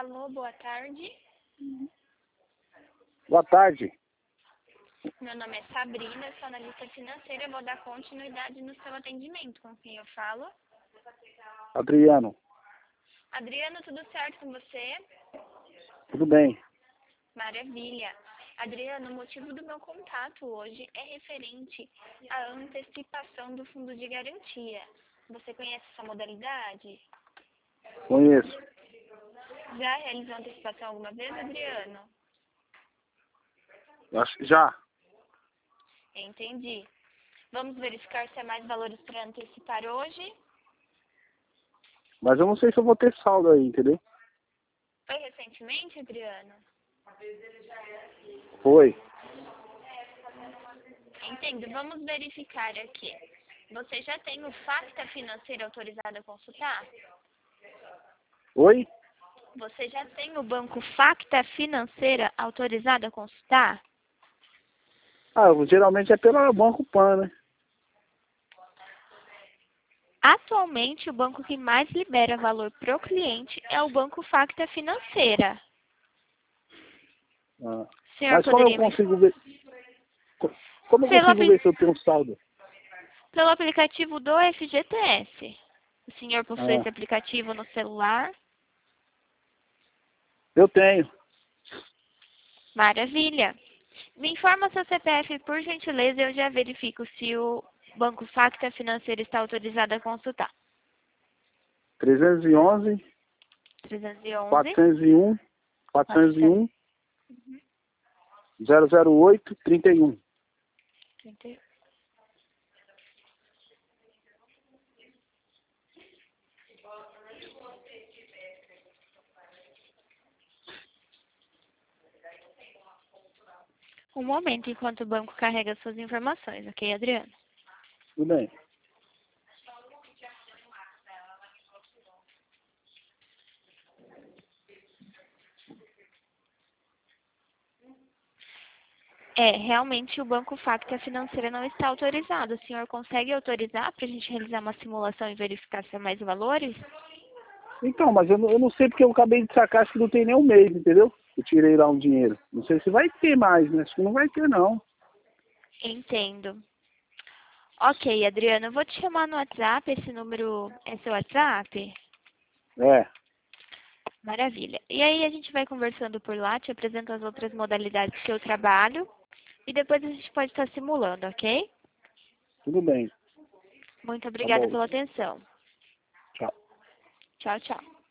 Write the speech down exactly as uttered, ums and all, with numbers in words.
Alô, boa tarde. Boa tarde. Meu nome é Sabrina, sou analista financeira. Eu vou dar continuidade no seu atendimento. Com quem eu falo? Adriano. Adriano, tudo certo com você? Tudo bem. Maravilha. Adriano, o motivo do meu contato hoje é referente à antecipação do fundo de garantia. Você conhece essa modalidade? Conheço. Já realizou antecipação alguma vez, Adriano? Acho que já. Entendi. Vamos verificar se há mais valores para antecipar hoje. Mas eu não sei se eu vou ter saldo aí, entendeu? Foi recentemente, Adriano? Foi. Entendo. Vamos verificar aqui. Você já tem o Facta Financeira autorizado a consultar? Oi? Você já tem o banco Facta Financeira autorizado a consultar? Ah, geralmente é pelo Banco Pan, né? Atualmente, o banco que mais libera valor para o cliente é o banco Facta Financeira. Ah. Senhor, Mas como eu poderia me... consigo ver... co- Como eu Pelo, consigo apli... ver se eu tenho um saldo? Pelo aplicativo do F G T S. O senhor possui Ah, esse aplicativo no celular? eu tenho. Maravilha. Me informa seu C P F, por gentileza, e eu já verifico se o banco Facta Financeira está autorizado a consultar. trezentos e onze, trezentos e onze, quatrocentos e um, quatrocentos e um, zero zero oito, trinta e um. trinta e um. Um momento enquanto o banco carrega suas informações, ok, Adriano? Tudo bem. É, realmente o banco Facta Financeira não está autorizado. O senhor consegue autorizar para a gente realizar uma simulação e verificar se há mais valores? Então, mas eu não, eu não sei porque eu acabei de sacar, acho que não tem nem um mês, entendeu? Eu tirei lá um dinheiro. Não sei se vai ter mais, né? Acho que não vai ter, não. Entendo. Ok, Adriano, eu vou te chamar no WhatsApp. Esse número é seu WhatsApp? É, Maravilha. E aí a gente vai conversando por lá, te apresento as outras modalidades que eu trabalho e depois a gente pode estar simulando, ok? tudo bem. Muito Tá obrigada bom. pela atenção. Tchau. Tchau, tchau.